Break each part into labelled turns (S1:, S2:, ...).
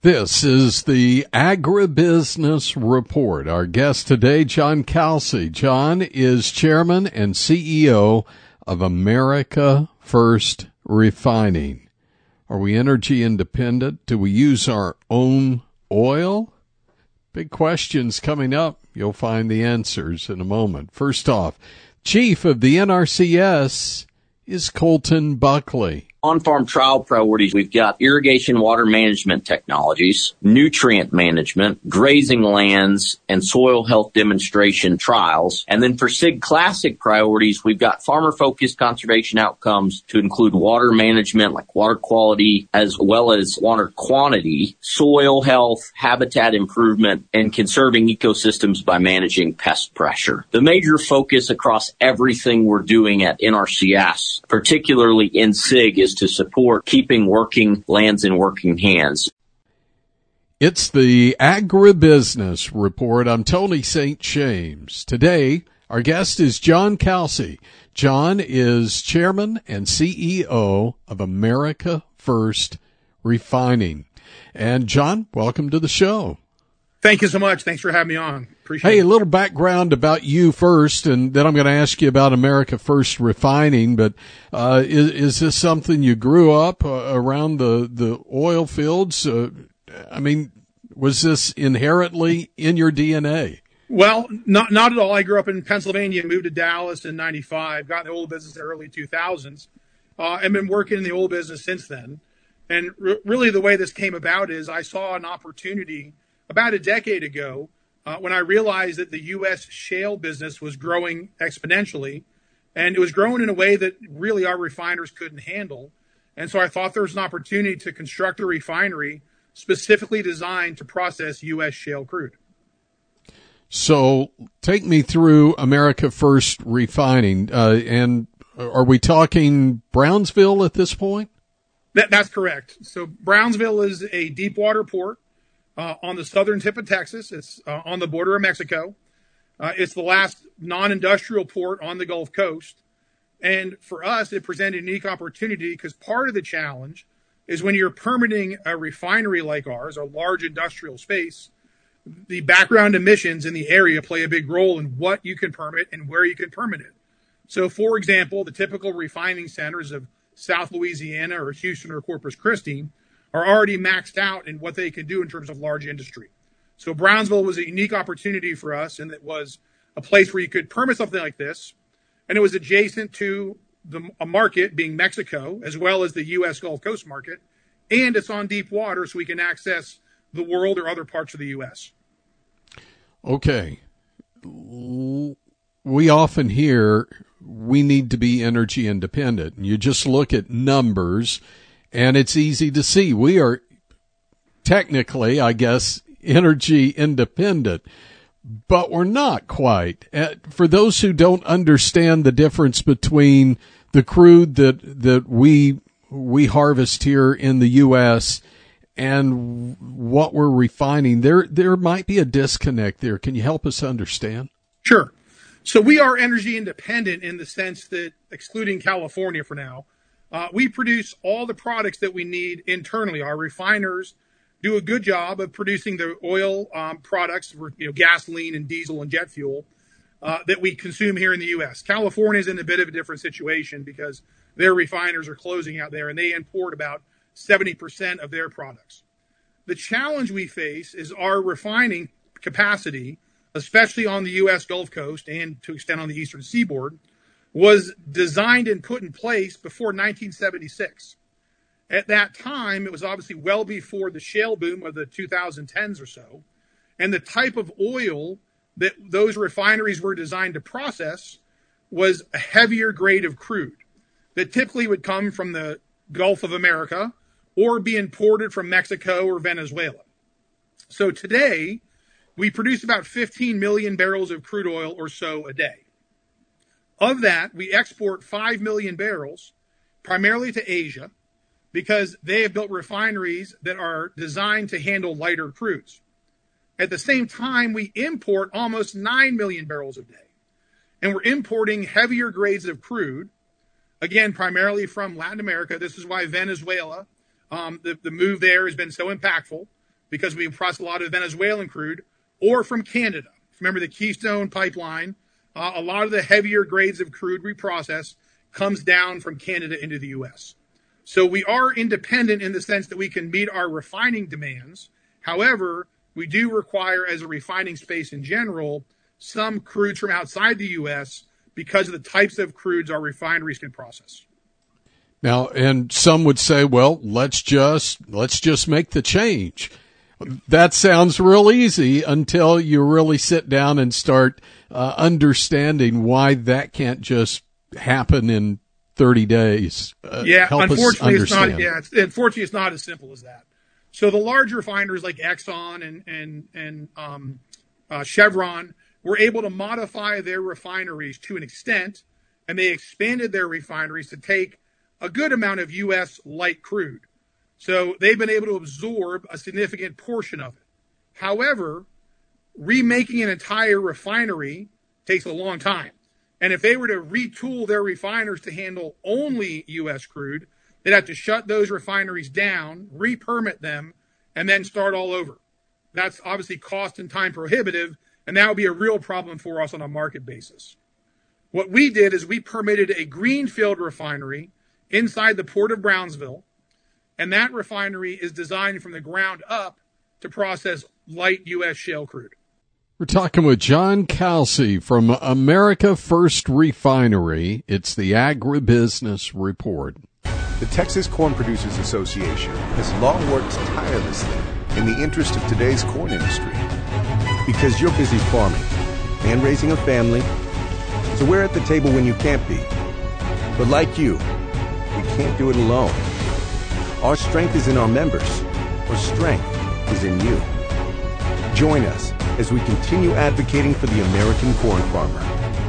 S1: This is the Agribusiness Report. Our guest today, John Kalsi. John is chairman and CEO of America First Refining. Are we energy independent? Do we use our own oil? Big questions coming up. You'll find the answers in a moment. First off, Chief of the NRCS is Colton Buckley.
S2: On-farm trial priorities, we've got irrigation water management technologies, nutrient management, grazing lands, and soil health demonstration trials. And then for SIG Classic priorities, we've got farmer-focused conservation outcomes to include water management, like water quality, as well as water quantity, soil health, habitat improvement, and conserving ecosystems by managing pest pressure. The major focus across everything we're doing at NRCS, particularly in SIG, is to support keeping working lands in working hands.
S1: It's the Agribusiness Report. I'm Tony St. James. Today, our guest is John Kalsi. John is chairman and CEO of America First Refining. And John, welcome to the show.
S3: Thank you so much. Thanks for having me on. Appreciate it.
S1: Hey, a little background about you first, and then I'm going to ask you about America First Refining. But is this something you grew up around the oil fields? Was this inherently in your DNA?
S3: Well, not at all. I grew up in Pennsylvania, moved to Dallas in '95, got in the oil business in the early 2000s, and been working in the oil business since then. And really the way this came about is I saw an opportunity about a decade ago when I realized that the U.S. shale business was growing exponentially, and it was growing in a way that really our refiners couldn't handle. And so I thought there was an opportunity to construct a refinery specifically designed to process U.S. shale crude.
S1: So take me through America First Refining. And are we talking Brownsville at this point?
S3: That's correct. So Brownsville is a deep water port on the southern tip of Texas. It's on the border of Mexico. It's the last non-industrial port on the Gulf Coast. And for us, it presented a unique opportunity because part of the challenge is when you're permitting a refinery like ours, a large industrial space, the background emissions in the area play a big role in what you can permit and where you can permit it. So, for example, the typical refining centers of South Louisiana or Houston or Corpus Christi are already maxed out in what they can do in terms of large industry. So Brownsville was a unique opportunity for us, and it was a place where you could permit something like this, and it was adjacent to a market, being Mexico, as well as the U.S. Gulf Coast market, and it's on deep water, so we can access the world or other parts of the U.S.
S1: Okay. We often hear we need to be energy independent, and you just look at numbers, and it's easy to see we are technically, I guess, energy independent, but we're not quite. For those who don't understand the difference between the crude that we harvest here in the U.S. and what we're refining, there might be a disconnect there. Can you help us understand?
S3: Sure. So we are energy independent in the sense that, excluding California for now, we produce all the products that we need internally. Our refiners do a good job of producing the oil products, gasoline and diesel and jet fuel that we consume here in the U.S. California is in a bit of a different situation because their refiners are closing out there, and they import about 70% of their products. The challenge we face is our refining capacity, especially on the U.S. Gulf Coast and to extent on the eastern seaboard, was designed and put in place before 1976. At that time, it was obviously well before the shale boom of the 2010s or so, and the type of oil that those refineries were designed to process was a heavier grade of crude that typically would come from the Gulf of America or be imported from Mexico or Venezuela. So today, we produce about 15 million barrels of crude oil or so a day. Of that, we export 5 million barrels primarily to Asia because they have built refineries that are designed to handle lighter crudes. At the same time, we import almost 9 million barrels a day. And we're importing heavier grades of crude, again, primarily from Latin America. This is why Venezuela, the move there has been so impactful. because we process a lot of Venezuelan crude, or from Canada. Remember the Keystone Pipeline, a lot of the heavier grades of crude we process comes down from Canada into the U.S. So we are independent in the sense that we can meet our refining demands. However, we do require, as a refining space in general, some crudes from outside the U.S. because of the types of crudes our refineries can process.
S1: Now, and some would say, well, let's just make the change. That sounds real easy until you really sit down and start understanding why that can't just happen in 30 days.
S3: Unfortunately, it's not. Yeah, unfortunately, it's not as simple as that. So the large refiners like Exxon and Chevron were able to modify their refineries to an extent, and they expanded their refineries to take a good amount of U.S. light crude. So they've been able to absorb a significant portion of it. However, remaking an entire refinery takes a long time. And if they were to retool their refiners to handle only U.S. crude, they'd have to shut those refineries down, re-permit them, and then start all over. That's obviously cost and time prohibitive, and that would be a real problem for us on a market basis. What we did is we permitted a greenfield refinery inside the Port of Brownsville, and that refinery is designed from the ground up to process light U.S. shale crude.
S1: We're talking with John Kalsi from America First Refinery. It's the Agribusiness Report.
S4: The Texas Corn Producers Association has long worked tirelessly in the interest of today's corn industry. Because you're busy farming and raising a family, so we're at the table when you can't be. But like you, we can't do it alone. Our strength is in our members. Our strength is in you. Join us as we continue advocating for the American corn farmer.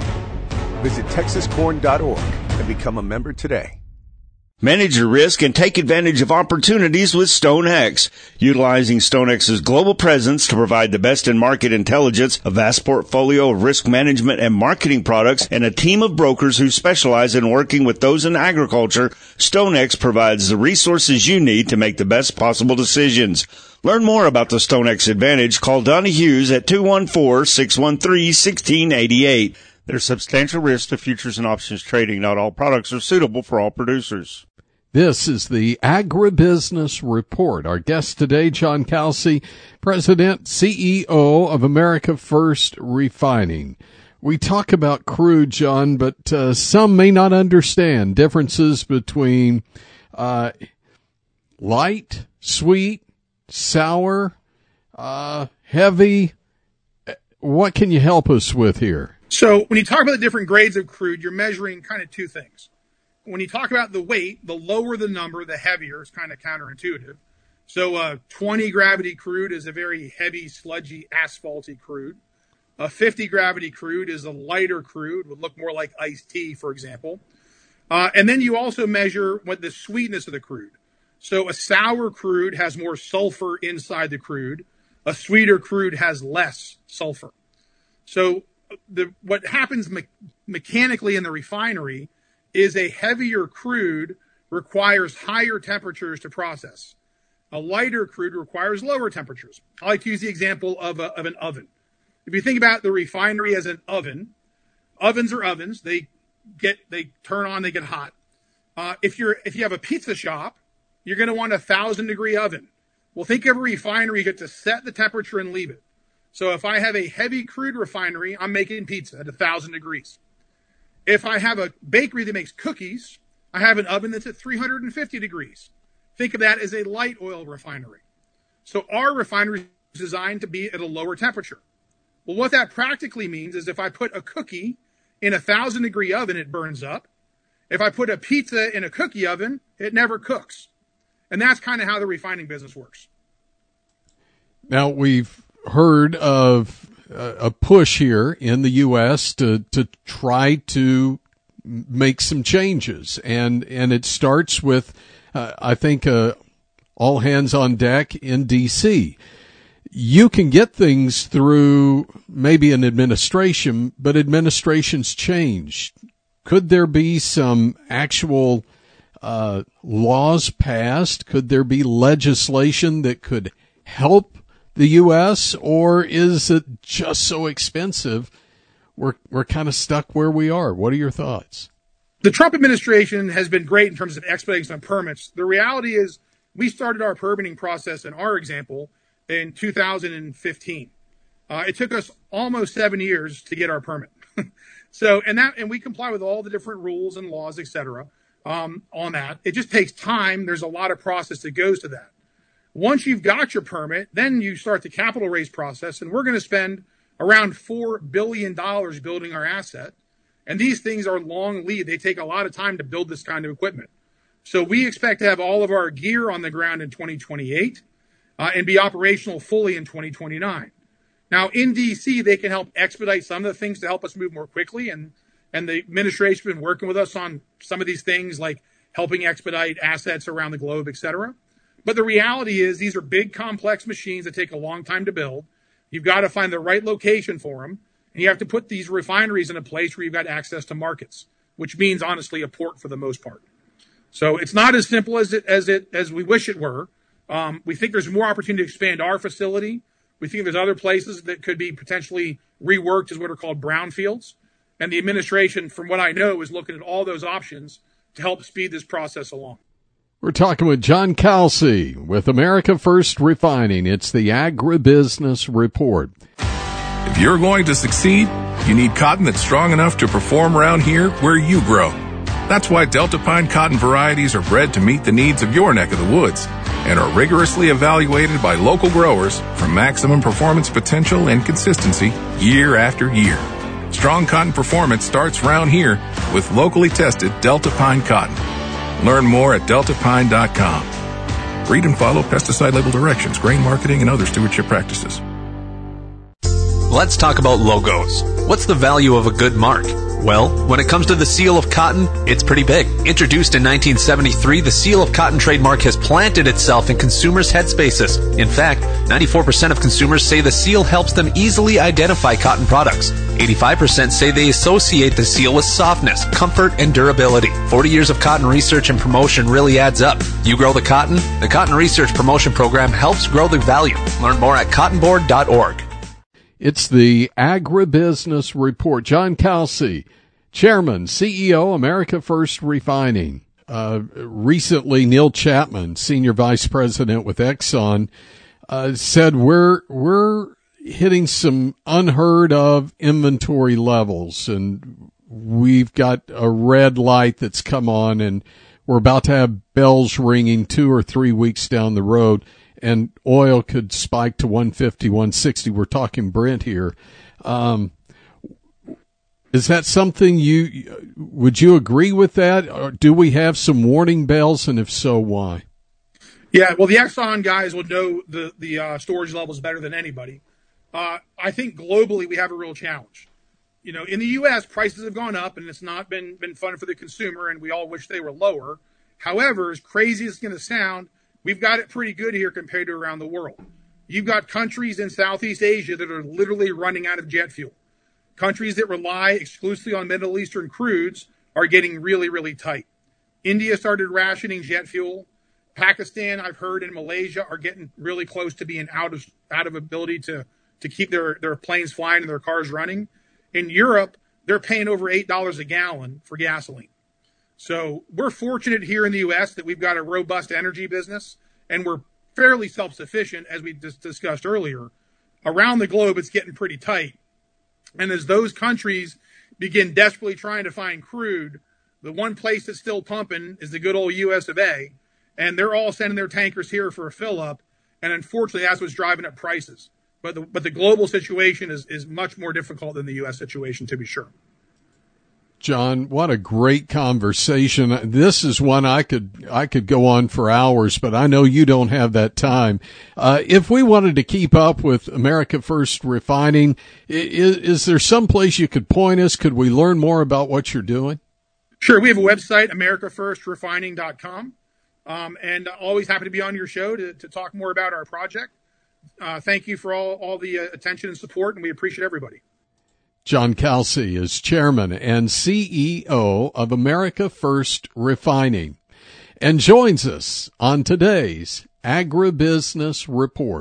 S4: Visit texascorn.org and become a member today.
S5: Manage your risk and take advantage of opportunities with StoneX. Utilizing StoneX's global presence to provide the best in market intelligence, a vast portfolio of risk management and marketing products, and a team of brokers who specialize in working with those in agriculture, StoneX provides the resources you need to make the best possible decisions. Learn more about the StoneX Advantage. Call Donnie Hughes at 214-613-1688. There's substantial risk to futures and options trading. Not all products are suitable for all producers.
S1: This is the Agribusiness Report. Our guest today, John Kalsi, President, CEO of America First Refining. We talk about crude, John, but some may not understand differences between light, sweet, sour, heavy. What can you help us with here?
S3: So when you talk about the different grades of crude, you're measuring kind of two things. When you talk about the weight, the lower the number, the heavier. It's kind of counterintuitive. So 20 gravity crude is a very heavy, sludgy, asphalty crude. A 50 gravity crude is a lighter crude, would look more like iced tea, for example. And then you also measure what the sweetness of the crude. So a sour crude has more sulfur inside the crude. A sweeter crude has less sulfur. So what happens mechanically in the refinery is a heavier crude requires higher temperatures to process. A lighter crude requires lower temperatures. I like to use the example of an oven. If you think about the refinery as an oven, ovens are ovens. They turn on, they get hot. If you have a pizza shop, you're going to want a 1,000-degree oven. Well, think of a refinery. You get to set the temperature and leave it. So if I have a heavy crude refinery, I'm making pizza at 1,000 degrees. If I have a bakery that makes cookies, I have an oven that's at 350 degrees. Think of that as a light oil refinery. So our refinery is designed to be at a lower temperature. Well, what that practically means is if I put a cookie in a 1,000-degree oven, it burns up. If I put a pizza in a cookie oven, it never cooks. And that's kind of how the refining business works.
S1: Now, we've heard of a push here in the U.S. to try to make some changes. And it starts with, I think, all hands on deck in D.C. You can get things through maybe an administration, but administrations change. Could there be some actual laws passed? Could there be legislation that could help the U.S., or is it just so expensive we're kind of stuck where we are? What are your thoughts?
S3: The Trump administration has been great in terms of expediting some permits. The reality is we started our permitting process, in our example, in 2015. It took us almost 7 years to get our permit. And we comply with all the different rules and laws, et cetera, on that. It just takes time. There's a lot of process that goes to that. Once you've got your permit, then you start the capital raise process, and we're going to spend around $4 billion building our asset. And these things are long lead. They take a lot of time to build this kind of equipment. So we expect to have all of our gear on the ground in 2028 and be operational fully in 2029. Now, in D.C., they can help expedite some of the things to help us move more quickly. And the administration has been working with us on some of these things, like helping expedite assets around the globe, et cetera. But the reality is these are big, complex machines that take a long time to build. You've got to find the right location for them. And you have to put these refineries in a place where you've got access to markets, which means, honestly, a port for the most part. So it's not as simple as we wish it were. We think there's more opportunity to expand our facility. We think there's other places that could be potentially reworked as what are called brownfields. And the administration, from what I know, is looking at all those options to help speed this process along.
S1: We're talking with John Kalsi with America First Refining. It's the Agribusiness Report.
S6: If you're going to succeed, you need cotton that's strong enough to perform around here where you grow. That's why Delta Pine cotton varieties are bred to meet the needs of your neck of the woods and are rigorously evaluated by local growers for maximum performance potential and consistency year after year. Strong cotton performance starts around here with locally tested Delta Pine cotton. Learn more at deltapine.com. Read and follow pesticide label directions, grain marketing, and other stewardship practices.
S7: Let's talk about logos. What's the value of a good mark? Well, when it comes to the Seal of Cotton, it's pretty big. Introduced in 1973, the Seal of Cotton trademark has planted itself in consumers' headspaces. In fact, 94% of consumers say the seal helps them easily identify cotton products. 85% say they associate the seal with softness, comfort, and durability. 40 years of cotton research and promotion really adds up. You grow the cotton? The Cotton Research Promotion Program helps grow the value. Learn more at cottonboard.org.
S1: It's the Agribusiness Report. John Kalsi, Chairman, CEO, America First Refining. Recently, Neil Chapman, Senior Vice President with Exxon, said we're hitting some unheard of inventory levels, and we've got a red light that's come on, and we're about to have bells ringing 2 or 3 weeks down the road. And oil could spike to 150, 160. We're talking Brent here. Is that something would you agree with that? Or do we have some warning bells? And if so, why?
S3: Yeah, well, the Exxon guys would know the storage levels better than anybody. I think globally we have a real challenge. You know, in the U.S., prices have gone up, and it's not been fun for the consumer, and we all wish they were lower. However, as crazy as it's going to sound, we've got it pretty good here compared to around the world. You've got countries in Southeast Asia that are literally running out of jet fuel. Countries that rely exclusively on Middle Eastern crudes are getting really, really tight. India started rationing jet fuel. Pakistan, I've heard, and Malaysia are getting really close to being out of ability to keep their planes flying and their cars running. In Europe, they're paying over $8 a gallon for gasoline. So we're fortunate here in the U.S. that we've got a robust energy business, and we're fairly self-sufficient, as we discussed earlier. Around the globe, it's getting pretty tight. And as those countries begin desperately trying to find crude, the one place that's still pumping is the good old U.S. of A., and they're all sending their tankers here for a fill-up, and unfortunately that's what's driving up prices. But the global situation is much more difficult than the U.S. situation, to be sure.
S1: John, what a great conversation. This is one I could go on for hours, but I know you don't have that time. If we wanted to keep up with America First Refining, is there some place you could point us? Could we learn more about what you're doing?
S3: Sure. We have a website, americafirstrefining.com, and always happy to be on your show to talk more about our project. Thank you for all the attention and support, and we appreciate everybody.
S1: John Kalsi is Chairman and CEO of America First Refining and joins us on today's Agribusiness Report.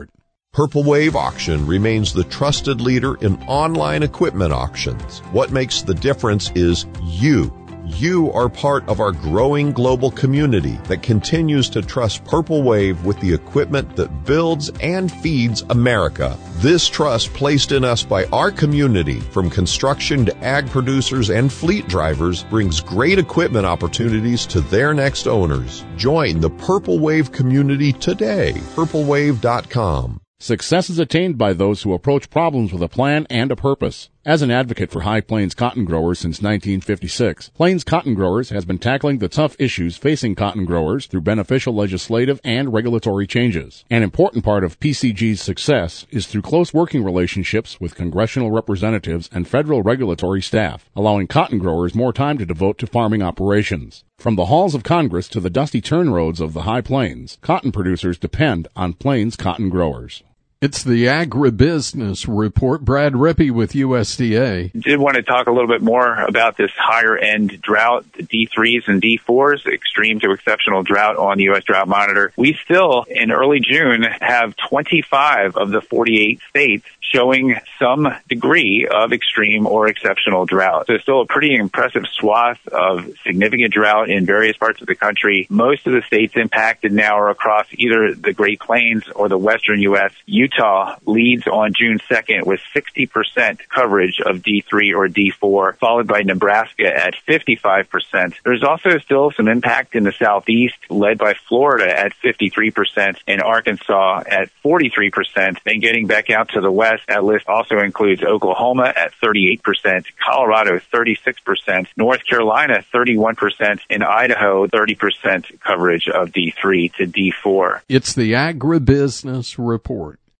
S8: Purple Wave Auction remains the trusted leader in online equipment auctions. What makes the difference is you. You are part of our growing global community that continues to trust Purple Wave with the equipment that builds and feeds America. This trust placed in us by our community, from construction to ag producers and fleet drivers, brings great equipment opportunities to their next owners. Join the Purple Wave community today. purplewave.com.
S9: Success is attained by those who approach problems with a plan and a purpose. As an advocate for High Plains cotton growers since 1956, Plains Cotton Growers has been tackling the tough issues facing cotton growers through beneficial legislative and regulatory changes. An important part of PCG's success is through close working relationships with congressional representatives and federal regulatory staff, allowing cotton growers more time to devote to farming operations. From the halls of Congress to the dusty turn roads of the High Plains, cotton producers depend on Plains Cotton Growers.
S1: It's the Agribusiness Report. Brad Rippey with USDA.
S10: Did want to talk a little bit more about this higher-end drought, the D3s and D4s, extreme to exceptional drought on the U.S. Drought Monitor. We still, in early June, have 25 of the 48 states showing some degree of extreme or exceptional drought. So still a pretty impressive swath of significant drought in various parts of the country. Most of the states impacted now are across either the Great Plains or the western U.S. Utah leads on June 2nd with 60% coverage of D3 or D4, followed by Nebraska at 55%. There's also still some impact in the southeast, led by Florida at 53% and Arkansas at 43%. And getting back out to the west, that list also includes Oklahoma at 38%, Colorado 36%, North Carolina 31%, and Idaho 30% coverage of D3 to D4.
S1: It's the Agribusiness Report.